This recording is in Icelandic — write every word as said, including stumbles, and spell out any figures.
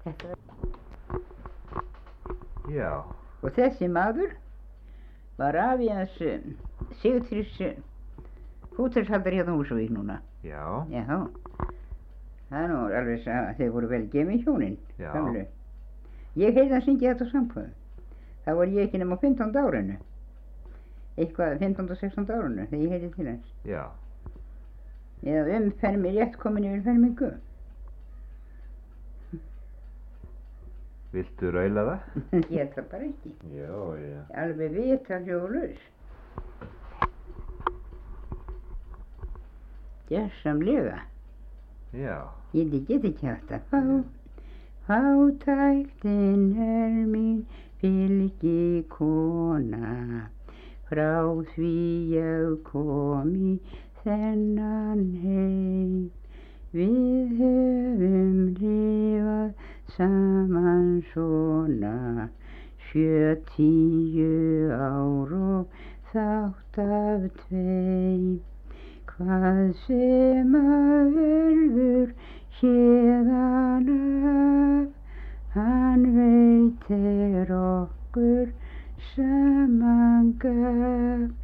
Þetta. Já. Og þessi maður var afi hans Sigurðs hótelshaldari hérna á Húsavík núna. Já. Já. Það er nú alveg að þeir voru vel gemin hjónin. Já. Gamlu. Ég heyrði hann syngja þetta á samkvæðum. Það var ég ekki nema á fimmtánda árinu. Eitthvað fimmtánda og sextánda árinu þegar ég heyrði til hans. Já. Eða um fermi rétt komin yfir fermingu. Viltu raula það? Ég held það bara ekki. Já, já. Alveg vita hljóðlaus. Gjörsamlega. Já. Ég get ekki haft að fá. Fátæktin er mín fylgikona. Frá því ég kom í þennan heim. Við höfum lifað saman svona sjötíu ár og þátt af tveim. Hvað sem að verður héðan af, hann veitir okkur saman gaf.